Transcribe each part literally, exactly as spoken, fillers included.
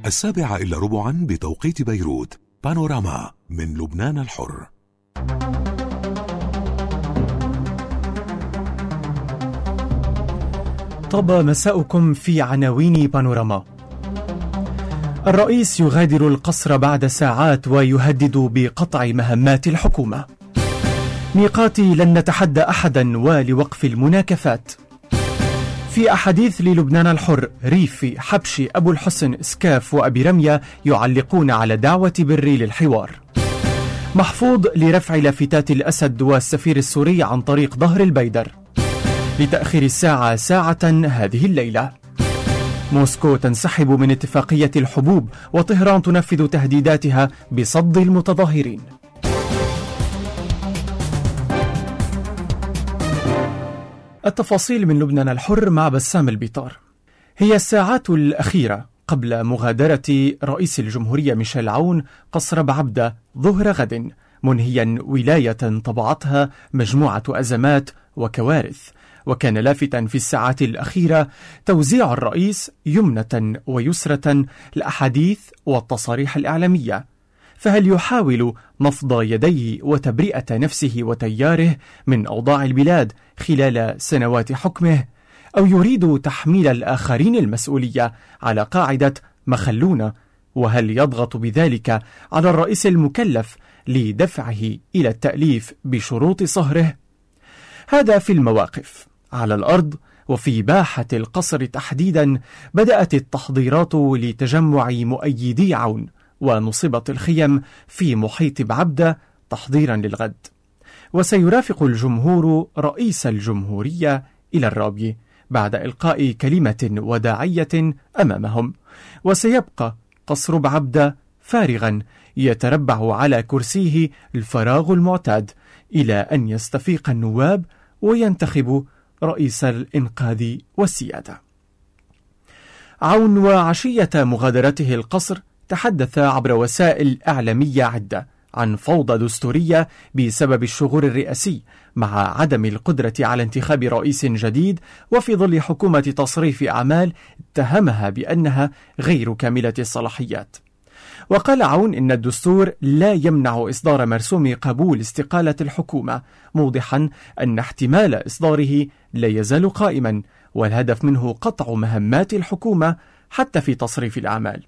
السابعة إلا ربعا بتوقيت بيروت. بانوراما من لبنان الحر. طاب مساؤكم في عناوين بانوراما. الرئيس يغادر القصر بعد ساعات ويهدد بقطع مهمات الحكومة. ميقاتي لن نتحدى أحدا ولوقف المناكفات. في أحاديث للبنان الحر، ريفي، حبشي، أبو الحسن، سكاف وأبي رمية يعلقون على دعوة بري للحوار. محفوظ لرفع لافتات الأسد والسفير السوري عن طريق ظهر البيدر لتأخير الساعة ساعة هذه الليلة. موسكو تنسحب من اتفاقية الحبوب وطهران تنفذ تهديداتها بصد المتظاهرين. التفاصيل من لبنان الحر مع بسام البيطار. هي الساعات الأخيرة قبل مغادرة رئيس الجمهورية ميشيل عون قصر بعبدة ظهر غد، منهيا ولاية طبعتها مجموعة أزمات وكوارث. وكان لافتا في الساعات الأخيرة توزيع الرئيس يمنة ويسرة الأحاديث والتصاريح الإعلامية. فهل يحاول نفض يديه وتبرئة نفسه وتياره من أوضاع البلاد خلال سنوات حكمه، أو يريد تحميل الآخرين المسؤولية على قاعدة مخلونة؟ وهل يضغط بذلك على الرئيس المكلف لدفعه إلى التأليف بشروط صهره؟ هذا في المواقف. على الأرض وفي باحة القصر تحديدا بدأت التحضيرات لتجمع مؤيدي عون، ونصبت الخيم في محيط بعبدة تحضيرا للغد. وسيرافق الجمهور رئيس الجمهورية إلى الرابية بعد إلقاء كلمة وداعية أمامهم، وسيبقى قصر بعبدة فارغا يتربع على كرسيه الفراغ المعتاد إلى أن يستفيق النواب وينتخب رئيس الإنقاذ والسيادة. عون وعشية مغادرته القصر تحدث عبر وسائل إعلامية عدة عن فوضى دستورية بسبب الشغور الرئاسي مع عدم القدرة على انتخاب رئيس جديد، وفي ظل حكومة تصريف أعمال اتهمها بأنها غير كاملة الصلاحيات. وقال عون إن الدستور لا يمنع إصدار مرسوم قبول استقالة الحكومة، موضحا أن احتمال إصداره لا يزال قائما، والهدف منه قطع مهمات الحكومة حتى في تصريف الأعمال.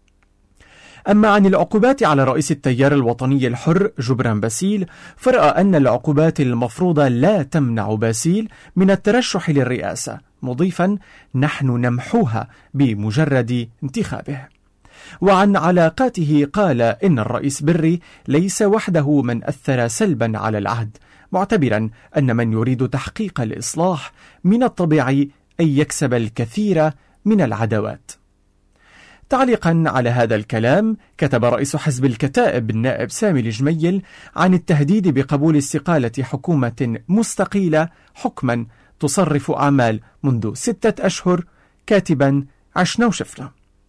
أما عن العقوبات على رئيس التيار الوطني الحر جبران باسيل، فرأى أن العقوبات المفروضة لا تمنع باسيل من الترشح للرئاسة، مضيفا نحن نمحوها بمجرد انتخابه. وعن علاقاته قال إن الرئيس بري ليس وحده من أثر سلبا على العهد، معتبرا أن من يريد تحقيق الإصلاح من الطبيعي أن يكسب الكثير من العداوات. تعليقا على هذا الكلام، كتب رئيس حزب الكتائب النائب سامي الجميل عن التهديد بقبول استقالة حكومة مستقيلة حكما تصرف أعمال منذ ستة أشهر، كاتبا عشنا وشفنا.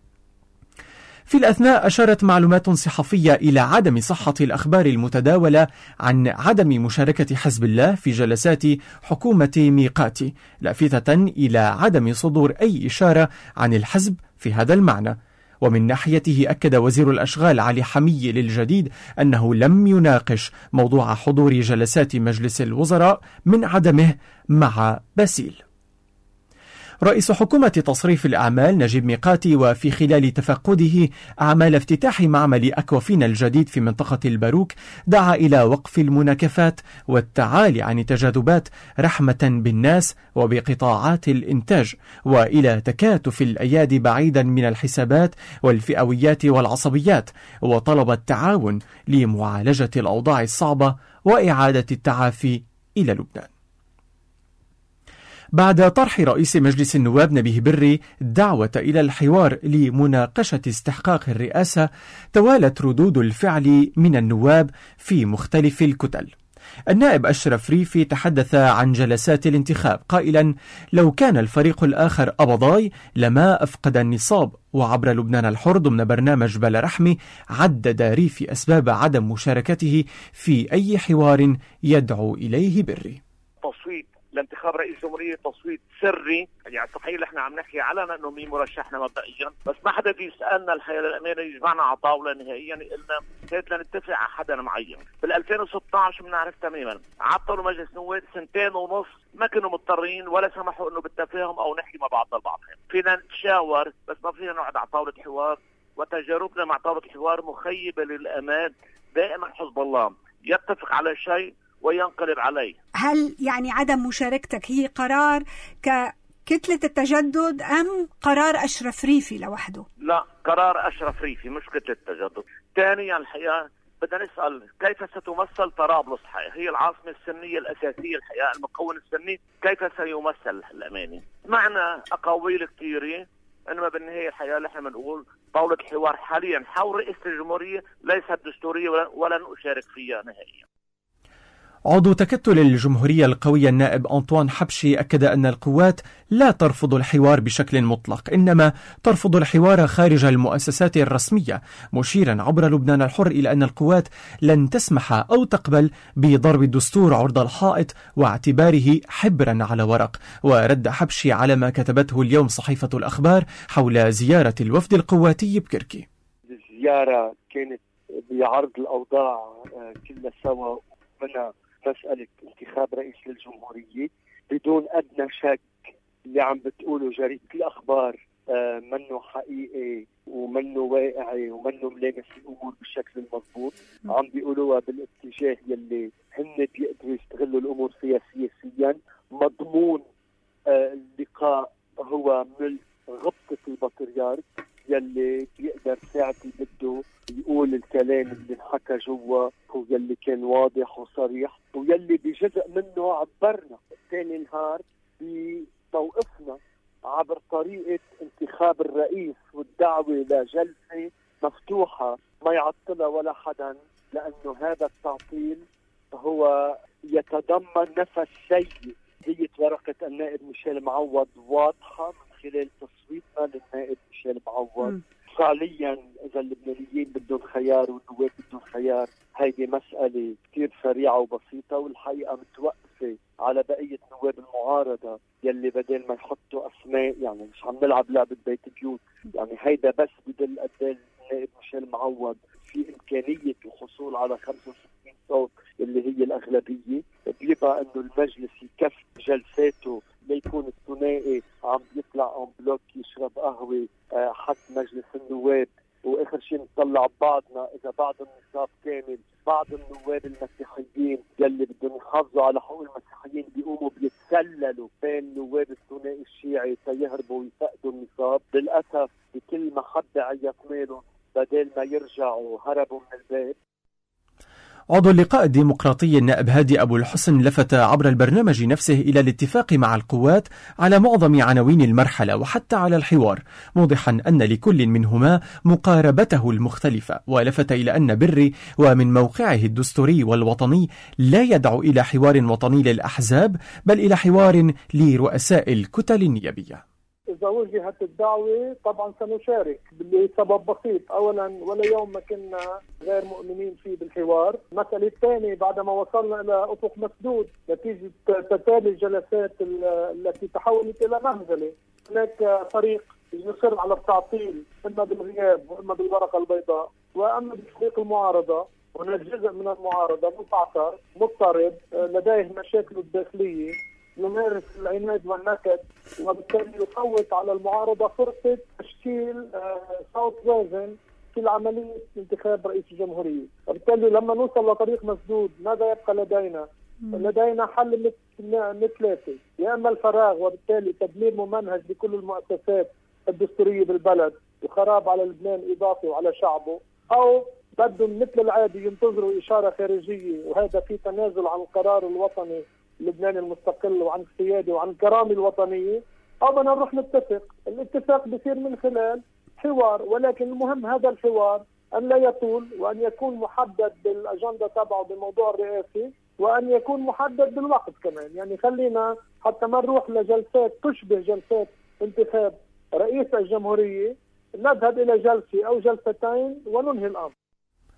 في الأثناء أشارت معلومات صحفية إلى عدم صحة الأخبار المتداولة عن عدم مشاركة حزب الله في جلسات حكومة ميقاتي، لافتة إلى عدم صدور أي إشارة عن الحزب في هذا المعنى. ومن ناحيته أكد وزير الأشغال علي حمية للجديد أنه لم يناقش موضوع حضور جلسات مجلس الوزراء من عدمه مع باسيل. رئيس حكومة تصريف الأعمال نجيب ميقاتي، وفي خلال تفقده أعمال افتتاح معمل أكوافين الجديد في منطقة الباروك، دعا إلى وقف المناكفات والتعالي عن التجاذبات رحمة بالناس وبقطاعات الإنتاج، وإلى تكاتف الأيادي بعيدا من الحسابات والفئويات والعصبيات، وطلب التعاون لمعالجة الأوضاع الصعبة وإعادة التعافي إلى لبنان. بعد طرح رئيس مجلس النواب نبيه بري الدعوة إلى الحوار لمناقشة استحقاق الرئاسة، توالت ردود الفعل من النواب في مختلف الكتل. النائب أشرف ريفي تحدث عن جلسات الانتخاب قائلا: لو كان الفريق الآخر أبضاي لما أفقد النصاب. وعبر لبنان الحر ضمن برنامج بلا رحمة عدد ريفي أسباب عدم مشاركته في أي حوار يدعو إليه بري. تصويت لانتخاب رئيس جمهورية تصويت سري، يعني صحيح احنا عم نحكي علنا انه مين مرشحنا مبدئيا، بس ما حدا بيسالنا الحقيقه للامانه يجمعنا على طاوله نهائيا قلنا كيف لنتفق على حدا معين. بال ألفين وستة عشر بنعرف تماما عطلوا مجلس نواب سنتين ونص، ما كانوا مضطرين ولا سمحوا انه بالتفاهم او نحكي مع بعضنا البعض. فينا نتشاور بس ما فينا نقعد على طاوله حوار، وتجاربنا مع طاوله الحوار مخيبه للامال. دائما حزب الله يتفق على شيء وينقلب عليه. هل يعني عدم مشاركتك هي قرار ككتلة التجدد أم قرار أشرف ريفي لوحده؟ لا، قرار أشرف ريفي مش كتلة التجدد. ثانيا الحقيقة بدنا نسأل كيف ستمثل طرابلس؟ هي العاصمة السنية الأساسية الحقيقة، المكون السني كيف سيمثل الأماني؟ معنا أقاويل كثيرة، إنما بالنهاية الحقيقة نحن بنقول طاولة الحوار حاليا حول رئيس الجمهورية ليست دستورية ولن أشارك فيها نهائيا. عضو تكتل الجمهورية القوية النائب أنطوان حبشي أكد أن القوات لا ترفض الحوار بشكل مطلق، إنما ترفض الحوار خارج المؤسسات الرسمية، مشيرا عبر لبنان الحر إلى أن القوات لن تسمح أو تقبل بضرب الدستور عرض الحائط واعتباره حبرا على ورق. ورد حبشي على ما كتبته اليوم صحيفة الأخبار حول زيارة الوفد القواتي بكركي. الزيارة كانت بعرض الأوضاع كلها سوا، منها مسألة انتخاب رئيس للجمهورية بدون أدنى شك. اللي عم بتقوله جريدة الأخبار آه منه حقيقي ومنه واقعي ومنه ملامس الأمور بالشكل المضبوط. عم بيقولوها بالاتجاه يلي هن بيقدروا يستغلوا الأمور فيها سياسيا. مضمون آه اللقاء هو ملك غبطة البطريرك يلي بيقدر ساعتي بده يقول الكلام اللي انحكى جوا ويلي كان واضح وصريح ويلي بجزء منه عبرنا ثاني نهار بموقفنا عبر طريقة انتخاب الرئيس والدعوة لجلسة مفتوحة ما يعطلها ولا حدا، لأنه هذا التعطيل هو يتضمن نفس سيء. هي ورقة النائب ميشيل معوض واضحة من خلال تصويتنا للنائب ميشيل معوض. فعليا إذا اللبنانيين بدهم خيار والنواب بدهم خيار، هيدي مسألة كتير سريعة وبسيطة، والحقيقة متوقفة على بقية نواب المعارضة يلي بدل ما يحطوا أسماء، يعني مش عم نلعب لعبة بيت بيوت. يعني هيدا بس بدل قد النائب ميشيل معوض في إمكانية الحصول على خمسة وستين صوت اللي هي الأغلبية، بيبقى إنه المجلس يكف جلساته ليكون الثنائي عم يطلع عن بلوك يشرب قهوة آه حد مجلس النواب، وآخر شيء نطلع بعضنا إذا بعض النصاب كامل. بعض النواب المسيحيين يلي بدهم يحافظوا على حقوق المسيحيين بيقوموا بيتسللوا بين نواب الثنائي الشيعي تيهربوا ويفقدوا النصاب. للأسف بكل محبة عيطنا لهم بدل ما يرجعوا هربوا من الباب. عضو اللقاء الديمقراطي النائب هادي أبو الحسن لفت عبر البرنامج نفسه إلى الاتفاق مع القوات على معظم عناوين المرحلة وحتى على الحوار، موضحا أن لكل منهما مقاربته المختلفة، ولفت إلى أن بري ومن موقعه الدستوري والوطني لا يدعو إلى حوار وطني للأحزاب بل إلى حوار لرؤساء الكتل النيابية. إذا وجهت الدعوة طبعا سنشارك لسبب بسيط. أولا ولا يوم ما كنا غير مؤمنين فيه بالحوار. المسألة الثانية بعدما وصلنا إلى أفق مسدود نتيجة تتالي الجلسات التي تحولت إلى مهزلة، هناك فريق يصر على التعطيل إما بالغياب وإما بالورقة البيضاء، وأما بفريق المعارضة هناك جزء من المعارضة متعثر مضطرب لديه مشاكل الداخلية يمارس العناد والنكد، وبالتالي يفوت على المعارضة فرصة تشكيل صوت وازن في عملية انتخاب رئيس الجمهورية. وبالتالي لما نوصل لطريق مسدود ماذا يبقى لدينا؟ لدينا حل من ثلاثة، يا إما الفراغ وبالتالي تدمير ممنهج لكل المؤسسات الدستورية بالبلد وخراب على لبنان إضافي وعلى شعبه، أو بدهم مثل العادي ينتظروا إشارة خارجية، وهذا في تنازل عن القرار الوطني اللبناني المستقل وعن السيادة وعن الكرامة الوطنية، أو بدنا نروح نتفق. الاتفاق بصير من خلال حوار، ولكن المهم هذا الحوار أن لا يطول، وأن يكون محدد بالأجندة تبعه بالموضوع الرئاسي، وأن يكون محدد بالوقت كمان. يعني خلينا حتى ما نروح لجلسات تشبه جلسات انتخاب رئيس الجمهورية، نذهب إلى جلسة أو جلستين وننهي الأمر.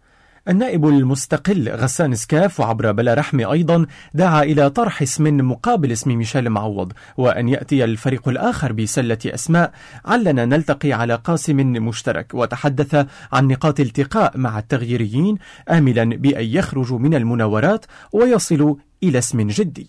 النائب المستقل غسان سكاف وعبر بلا رحمة أيضا دعا إلى طرح اسم مقابل اسم ميشيل معوض، وأن يأتي الفريق الآخر بسلة أسماء علنا نلتقي على قاسم مشترك، وتحدث عن نقاط التقاء مع التغييريين آملا بأن يخرجوا من المناورات ويصلوا إلى اسم جدي.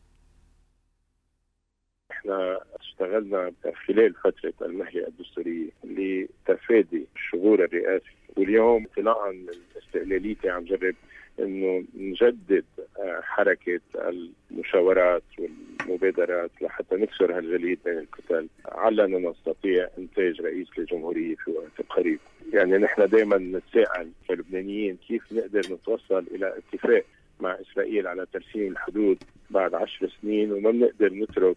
احنا اشتغلنا خلال فترة المهلة الدستورية لتفادي الشغور الرئاسي، واليوم انطلاقا من استقلاليتي عم جرب انه نجدد حركة المشاورات والمبادرات لحتى نكسر هالجليد بين الكتل علنا نستطيع انتاج رئيس للجمهورية في وقت قريب. يعني نحن دائما نتساءل كلبنانيين كيف نقدر نتوصل الى اتفاق مع اسرائيل على ترسيم الحدود بعد عشر سنين وما بنقدر نترك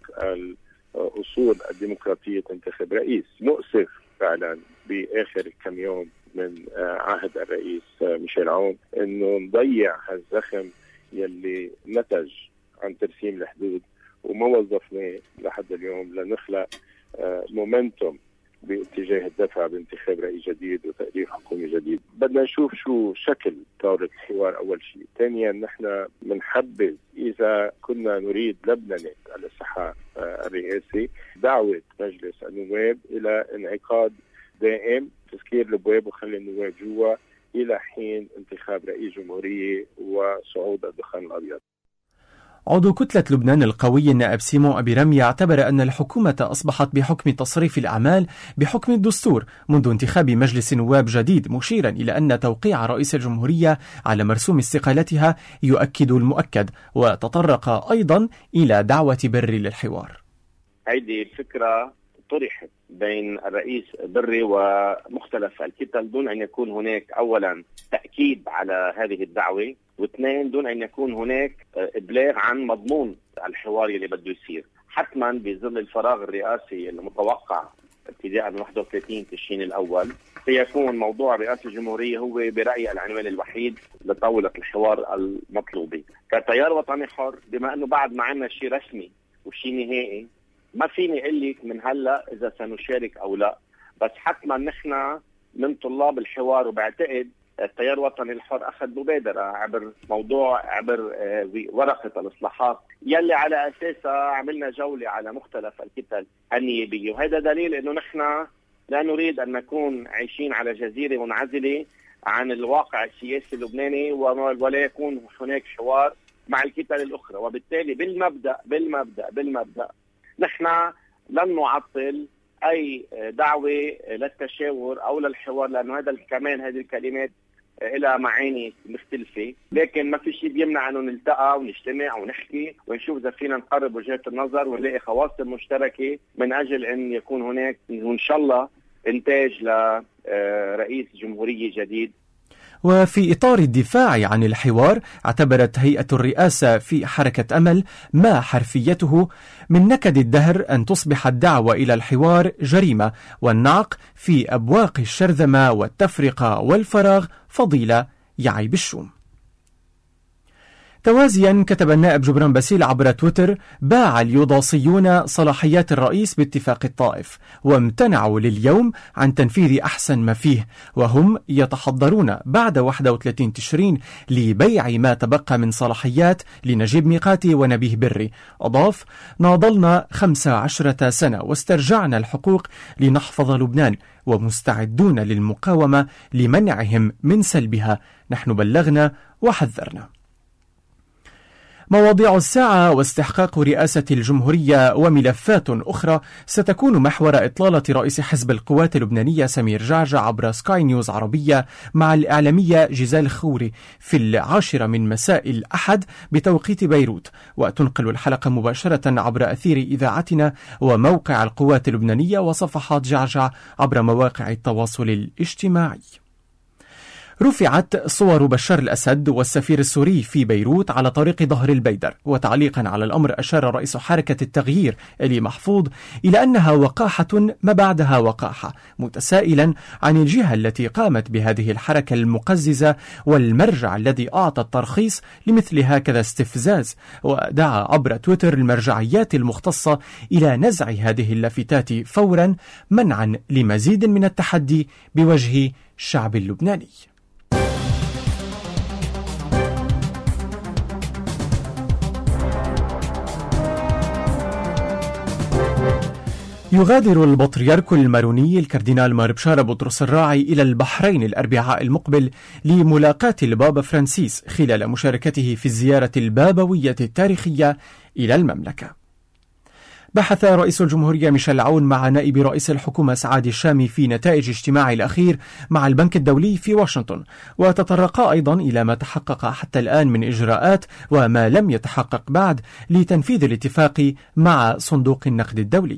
الأصول الديمقراطية تنتخب رئيس. مؤسف فعلا بآخر كم يوم من عهد الرئيس ميشيل عون انه نضيع هالزخم يلي نتج عن ترسيم الحدود وما وظفناه لحد اليوم لنخلق مومنتوم باتجاه الدفع بانتخاب رئيس جديد وتأليف حكومة جديد. بدنا نشوف شو شكل طاولة الحوار أول شيء. ثانيا نحن بنحبذ إذا كنا نريد لبنة الاصلاحات الرئاسي دعوة مجلس النواب إلى انعقاد دائم، تسكير الابواب وخلي النواب جوا الى حين انتخاب رئيس جمهوريه وصعود الدخان الابيض. عضو كتلة لبنان القوي النائب سيمون أبي رمي اعتبر أن الحكومة أصبحت بحكم تصريف الأعمال بحكم الدستور منذ انتخاب مجلس نواب جديد، مشيرا إلى أن توقيع رئيس الجمهورية على مرسوم استقالتها يؤكد المؤكد، وتطرق أيضا إلى دعوة بري للحوار. هذه الفكرة طرحت بين الرئيس بري ومختلف الكتل دون أن يكون هناك أولا تأكيد على هذه الدعوة، واثنين دون أن يكون هناك إبلاغ عن مضمون الحوار اللي بده يصير. حتما بظل الفراغ الرئاسي المتوقع ابتداء من واحد وثلاثين تشرين الأول سيكون موضوع رئاسة الجمهورية هو برأيي العنوان الوحيد لطاولة الحوار المطلوبة. كتيار وطني حر بما أنه بعد ما عنا شيء رسمي وشيء نهائي ما فيني اقول لك من هلا اذا سنشارك او لا، بس حتما نحن من طلاب الحوار، وبعتقد التيار الوطني الحر اخذ مبادره عبر موضوع عبر ورقه الاصلاحات يلي على اساسها عملنا جوله على مختلف الكتل النيابيه، وهذا دليل انه نحن لا نريد ان نكون عايشين على جزيره منعزله عن الواقع السياسي اللبناني ولا يكون هناك حوار مع الكتل الاخرى. وبالتالي بالمبدا بالمبدا بالمبدا نحن لن نعطل أي دعوة للتشاور أو للحوار، لأنه هذا كمان هذه الكلمات إلى معاني مختلفة، لكن ما في شيء بيمنع أنه نلتقى ونجتمع ونحكي ونشوف إذا فينا نقرب وجهات النظر ونلاقي خواصم مشتركة من أجل أن يكون هناك وإن شاء الله إنتاج لرئيس جمهورية جديد. وفي إطار الدفاع عن الحوار اعتبرت هيئة الرئاسة في حركة أمل ما حرفيته من نكد الدهر أن تصبح الدعوة إلى الحوار جريمة، والنعق في أبواق الشرذمة والتفرقة والفراغ فضيلة يعي بالشوم. توازيا كتب النائب جبران باسيل عبر تويتر: باع اليوضاصيون صلاحيات الرئيس باتفاق الطائف وامتنعوا لليوم عن تنفيذ أحسن ما فيه، وهم يتحضرون بعد واحد وثلاثين تشرين لبيع ما تبقى من صلاحيات لنجيب ميقاتي ونبيه بري. أضاف: ناضلنا خمس عشرة سنة واسترجعنا الحقوق لنحفظ لبنان ومستعدون للمقاومة لمنعهم من سلبها، نحن بلغنا وحذرنا. مواضيع الساعة واستحقاق رئاسة الجمهورية وملفات أخرى ستكون محور إطلالة رئيس حزب القوات اللبنانية سمير جعجع عبر سكاي نيوز عربية مع الإعلامية جيزال خوري في العاشرة من مساء الأحد بتوقيت بيروت، وتنقل الحلقة مباشرة عبر أثير إذاعتنا وموقع القوات اللبنانية وصفحات جعجع عبر مواقع التواصل الاجتماعي. رفعت صور بشار الأسد والسفير السوري في بيروت على طريق ظهر البيدر، وتعليقا على الأمر أشار رئيس حركة التغيير إلي محفوظ إلى أنها وقاحة ما بعدها وقاحة، متسائلا عن الجهة التي قامت بهذه الحركة المقززة والمرجع الذي أعطى الترخيص لمثل هكذا استفزاز، ودعا عبر تويتر المرجعيات المختصة إلى نزع هذه اللافتات فورا منعا لمزيد من التحدي بوجه الشعب اللبناني. يغادر البطريرك الماروني الكاردينال مار بشارة بطرس الراعي إلى البحرين الأربعاء المقبل لملاقاة البابا فرانسيس خلال مشاركته في الزيارة البابوية التاريخية إلى المملكة. بحث رئيس الجمهورية ميشيل عون مع نائب رئيس الحكومة سعاد الشامي في نتائج اجتماعه الأخير مع البنك الدولي في واشنطن، وتطرقا أيضا إلى ما تحقق حتى الآن من إجراءات وما لم يتحقق بعد لتنفيذ الاتفاق مع صندوق النقد الدولي.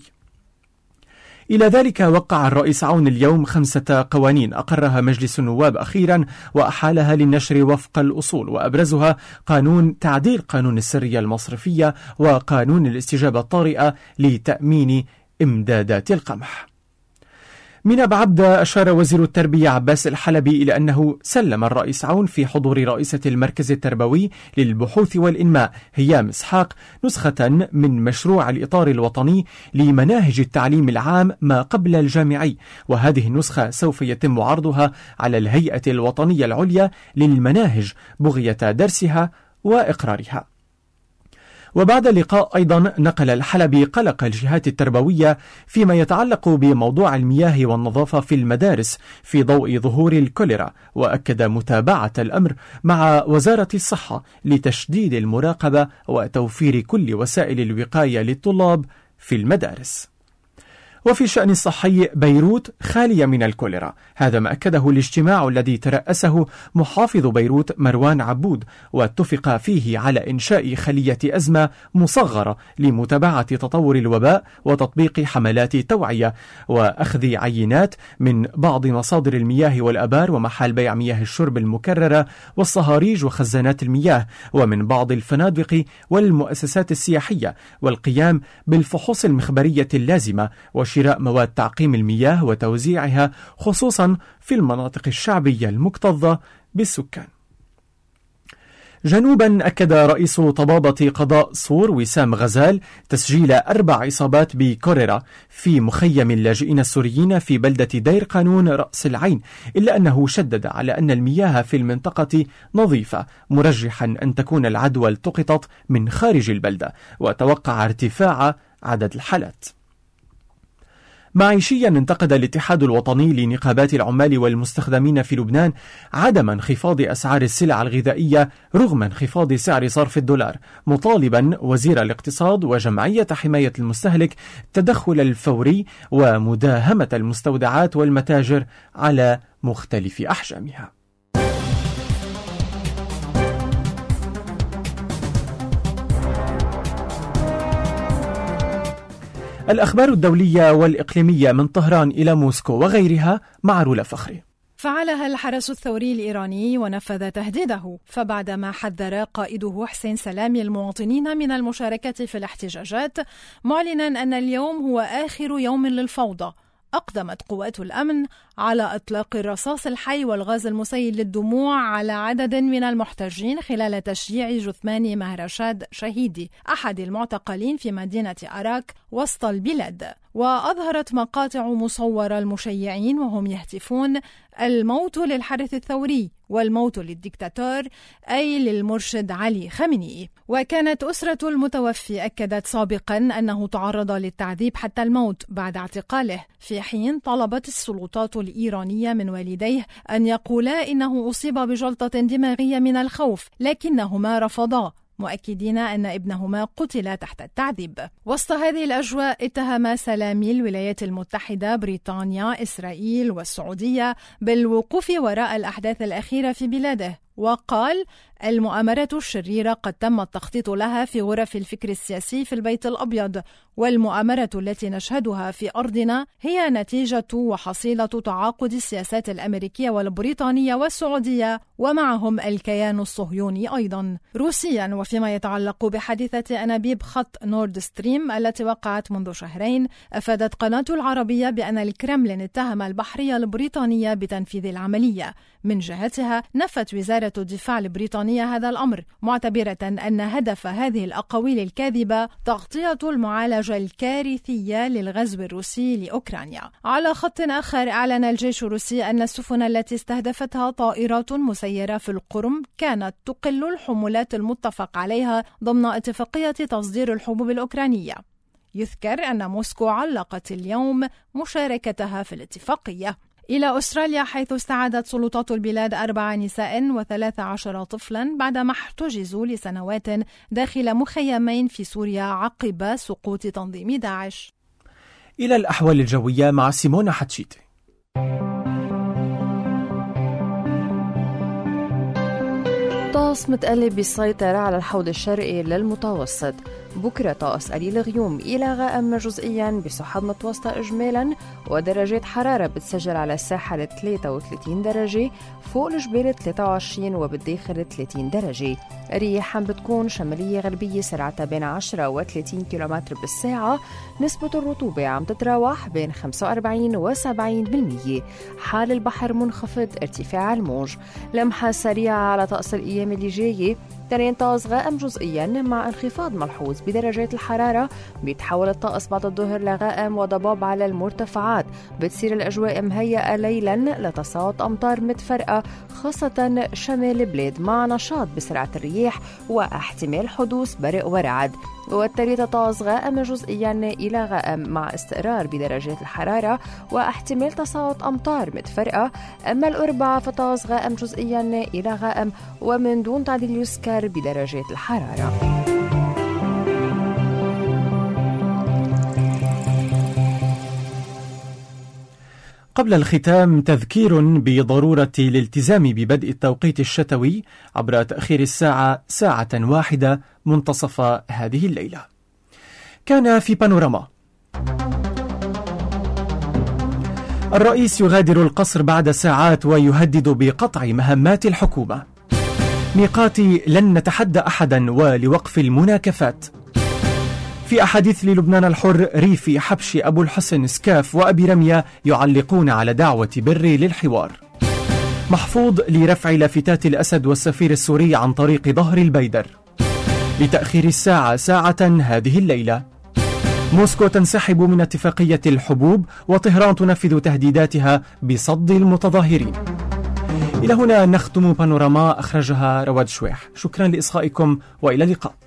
إلى ذلك وقع الرئيس عون اليوم خمسة قوانين أقرها مجلس النواب أخيرا وأحالها للنشر وفق الأصول، وأبرزها قانون تعديل قانون السرية المصرفية وقانون الاستجابة الطارئة لتأمين إمدادات القمح. من بعبدة أشار وزير التربية عباس الحلبي إلى أنه سلم الرئيس عون في حضور رئيسة المركز التربوي للبحوث والإنماء هيام إسحاق نسخة من مشروع الإطار الوطني لمناهج التعليم العام ما قبل الجامعي، وهذه النسخة سوف يتم عرضها على الهيئة الوطنية العليا للمناهج بغية درسها وإقرارها. وبعد اللقاء أيضا نقل الحلبي قلق الجهات التربوية فيما يتعلق بموضوع المياه والنظافة في المدارس في ضوء ظهور الكوليرا، وأكد متابعة الأمر مع وزارة الصحة لتشديد المراقبة وتوفير كل وسائل الوقاية للطلاب في المدارس. وفي الشأن الصحي بيروت خالية من الكوليرا، هذا ما أكده الاجتماع الذي ترأسه محافظ بيروت مروان عبود، واتفق فيه على إنشاء خلية أزمة مصغرة لمتابعة تطور الوباء وتطبيق حملات توعية وأخذ عينات من بعض مصادر المياه والأبار ومحال بيع مياه الشرب المكررة والصهاريج وخزانات المياه ومن بعض الفنادق والمؤسسات السياحية، والقيام بالفحوص المخبرية اللازمة وشراء مواد تعقيم المياه وتوزيعها خصوصا في المناطق الشعبية المكتظة بالسكان. جنوبا أكد رئيس طبابة قضاء صور وسام غزال تسجيل أربع إصابات بكوليرا في مخيم اللاجئين السوريين في بلدة دير قانون رأس العين، إلا أنه شدد على أن المياه في المنطقة نظيفة، مرجحا أن تكون العدوى التقطت من خارج البلدة، وتوقع ارتفاع عدد الحالات. معيشيا انتقد الاتحاد الوطني لنقابات العمال والمستخدمين في لبنان عدم انخفاض أسعار السلع الغذائية رغم انخفاض سعر صرف الدولار، مطالبا وزير الاقتصاد وجمعية حماية المستهلك التدخل الفوري ومداهمة المستودعات والمتاجر على مختلف أحجامها. الأخبار الدولية والإقليمية من طهران إلى موسكو وغيرها مع رولا فخري. فعلها الحرس الثوري الإيراني ونفذ تهديده، فبعدما حذر قائده حسين سلامي المواطنين من المشاركة في الاحتجاجات معلنا أن اليوم هو آخر يوم للفوضى، أقدمت قوات الأمن على إطلاق الرصاص الحي والغاز المسيل للدموع على عدد من المحتجين خلال تشييع جثمان مهرشاد شهيدي أحد المعتقلين في مدينة أراك وسط البلاد. وأظهرت مقاطع مصورة المشيعين وهم يهتفون الموت للحرس الثوري والموت للدكتاتور أي للمرشد علي خامنئي. وكانت أسرة المتوفي أكدت سابقا أنه تعرض للتعذيب حتى الموت بعد اعتقاله، في حين طلبت السلطات الإيرانية من والديه أن يقولا إنه أصيب بجلطة دماغية من الخوف، لكنهما رفضا، مؤكدين أن ابنهما قتل تحت التعذيب. وسط هذه الأجواء اتهم سلامي الولايات المتحدة، بريطانيا، إسرائيل والسعودية بالوقوف وراء الأحداث الأخيرة في بلاده، وقال المؤامرة الشريرة قد تم التخطيط لها في غرف الفكر السياسي في البيت الأبيض، والمؤامرة التي نشهدها في أرضنا هي نتيجة وحصيلة تعاقد السياسات الأمريكية والبريطانية والسعودية ومعهم الكيان الصهيوني أيضا. روسيا، وفيما يتعلق بحادثة أنابيب خط نورد ستريم التي وقعت منذ شهرين، أفادت قناة العربية بأن الكرملين اتهم البحرية البريطانية بتنفيذ العملية. من جهتها نفت وزارة الدفاع البريطانية هذا الأمر، معتبرة أن هدف هذه الأقاويل الكاذبة تغطية المعالجة الكارثية للغزو الروسي لأوكرانيا. على خط آخر، أعلن الجيش الروسي أن السفن التي استهدفتها طائرات مسيرة في القرم كانت تقل الحمولات المتفق عليها ضمن اتفاقية تصدير الحبوب الأوكرانية. يذكر أن موسكو علقت اليوم مشاركتها في الاتفاقية. إلى أستراليا، حيث استعادت سلطات البلاد أربع نساء وثلاث عشر طفلا بعدما احتجزوا لسنوات داخل مخيمين في سوريا عقب سقوط تنظيم داعش. إلى الأحوال الجوية مع سيمونا حتشيتي. طقس متقلب بالسيطرة على الحوض الشرقي للمتوسط. بكرة طقس قليل غيوم إلى غائم جزئيا بسحب متوسطة إجمالا، ودرجات حرارة بتسجل على الساحل ثلاثة وثلاثين درجة، فوق الجبال ثلاثة وعشرين وبالداخل ثلاثين درجة. رياح بتكون شمالية غربية سرعتها بين عشرة وثلاثين كيلومتر بالساعة. نسبة الرطوبة عم تتراوح بين خمسة وأربعين وسبعين بالمية. حال البحر منخفض، ارتفاع الموج. لمحة سريعة على طقس الأيام اللي جاية. تنين طقس غائم جزئيا مع انخفاض ملحوظ بدرجات الحرارة. بيتحول الطقس بعد الظهر لغائم وضباب على المرتفعات. بتصير الأجواء مهيئة ليلا لتساقط أمطار متفرقة خاصة شمال البلاد مع نشاط بسرعة الرياح واحتمال حدوث برق ورعد. والتالتة طقس غائم جزئيا إلى غائم مع استقرار بدرجات الحرارة واحتمال تساقط أمطار متفرقة. أما الأربعاء فطقس غائم جزئيا إلى غائم ومن دون تعديل يسكر بدرجات الحرارة. قبل الختام، تذكير بضرورة الالتزام ببدء التوقيت الشتوي عبر تأخير الساعة ساعة واحدة منتصف هذه الليلة. كان في بانوراما. الرئيس يغادر القصر بعد ساعات ويهدد بقطع مهمات الحكومة. ميقاتي لن نتحدى أحدا ولوقف المناكفات. في أحاديث للبنان الحر، ريفي حبشي أبو الحسن سكاف وأبي رمية يعلقون على دعوة بري للحوار. محفوظ لرفع لافتات الأسد والسفير السوري عن طريق ظهر البيدر. لتأخير الساعة ساعة هذه الليلة. موسكو تنسحب من اتفاقية الحبوب، وطهران تنفذ تهديداتها بصد المتظاهرين. إلى هنا نختم بانوراما، أخرجها رواد شويح. شكرا لإصغائكم وإلى اللقاء.